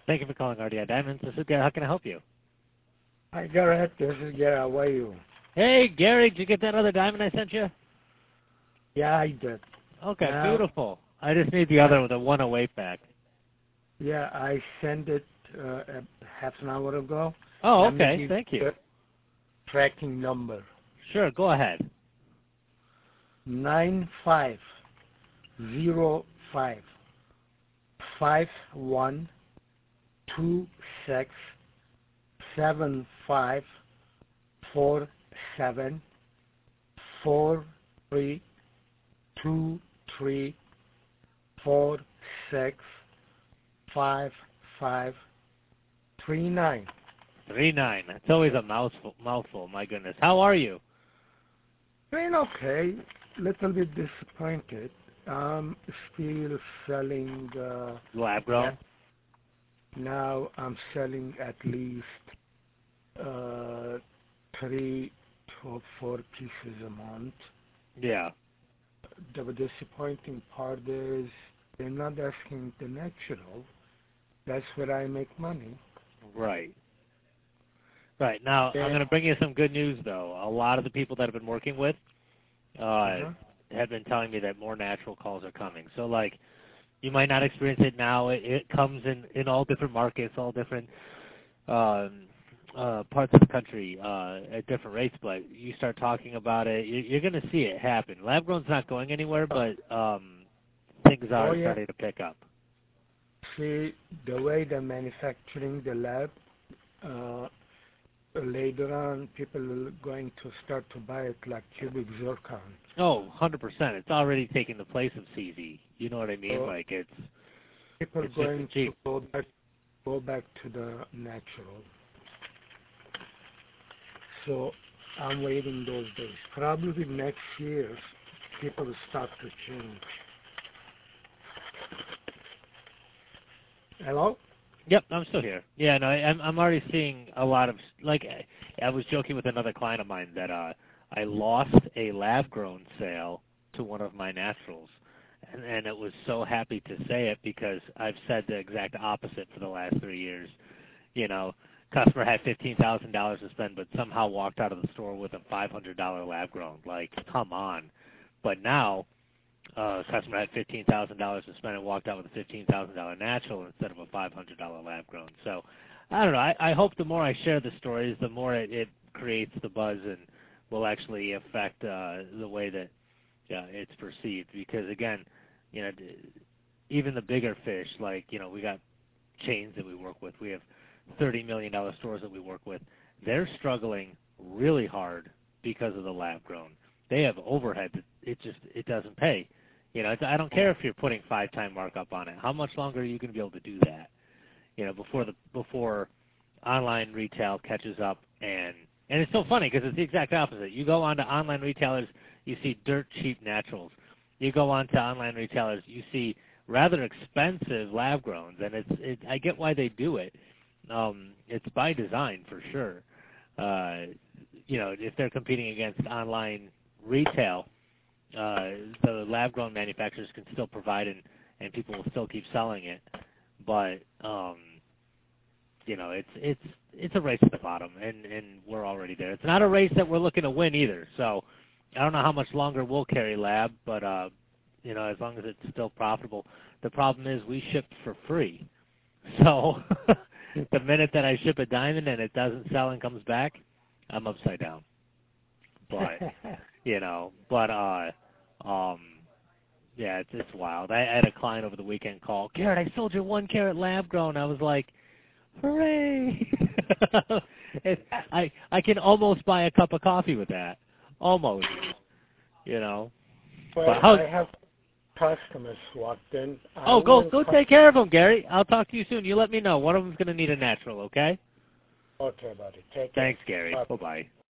Thank you for calling RDI Diamonds. This is Gary. How can I help you? Hi, Garrett. This is Gary. How are you? Hey, Gary, did you get that other diamond I sent you? Yeah, I did. Okay, beautiful. I just need the other one, the 108 back. Yeah, I sent it half an hour ago. Oh, okay. Thank you. Tracking number. Sure, go ahead. 9505 5126 7547 4323 465539. 39. It's always a mouthful. My goodness. How are you? Doing okay. Little bit disappointed. Still selling. Lab grown? Now I'm selling at least 3 to 4 pieces a month. Yeah. The disappointing part is they're not asking the natural. That's where I make money. Right. Right. Now, I'm going to bring you some good news, though. A lot of the people that I've been working with have been telling me that more natural calls are coming. So, like, you might not experience it now. It comes in all different markets, all different parts of the country at different rates, but you start talking about it, you're going to see it happen. Lab grown's not going anywhere, but things are starting to pick up. See, the way they're manufacturing the lab, later on, people are going to start to buy it like cubic zircon. Oh, 100%. It's already taking the place of CZ. You know what I mean? Like, people are going to go back to the natural. So I'm waiting those days. Probably next year, people will start to change. Hello? Yep, I'm still here. Yeah, no, I'm already seeing a lot of, like, I was joking with another client of mine that I lost a lab-grown sale to one of my naturals, and it was so happy to say it because I've said the exact opposite for the last 3 years. You know, customer had $15,000 to spend, but somehow walked out of the store with a $500 lab-grown. Like, come on. But now, customer had $15,000 to spend and walked out with a $15,000 natural instead of a $500 lab grown. So, I don't know. I hope the more I share the stories, the more it creates the buzz and will actually affect the way that it's perceived. Because again, you know, even the bigger fish, like, you know, we got chains that we work with. We have $30 million stores that we work with. They're struggling really hard because of the lab grown. They have overhead that it doesn't pay. You know, I don't care if you're putting 5-time markup on it. How much longer are you going to be able to do that? You know, before online retail catches up, and it's so funny because it's the exact opposite. You go on to online retailers, you see dirt cheap naturals. You go on to online retailers, you see rather expensive lab growns, and I get why they do it. It's by design for sure. You know, if they're competing against online retail, the lab-grown manufacturers can still provide and people will still keep selling it, but you know, it's a race at the bottom, and we're already there. It's not a race that we're looking to win either. So I don't know how much longer we'll carry lab, but you know, as long as it's still profitable. The problem is we ship for free, so the minute that I ship a diamond and it doesn't sell and comes back, I'm upside down. But you know, but yeah, it's wild. I had a client over the weekend call, Garrett, I sold your 1 carat lab grown. I was like, hooray! I can almost buy a cup of coffee with that, almost. You know. Well, I have customers walked in. Go take care of them, Gary. I'll talk to you soon. You let me know. One of them's going to need a natural, okay? Okay, buddy. Take care. Thanks, Gary. Bye-bye.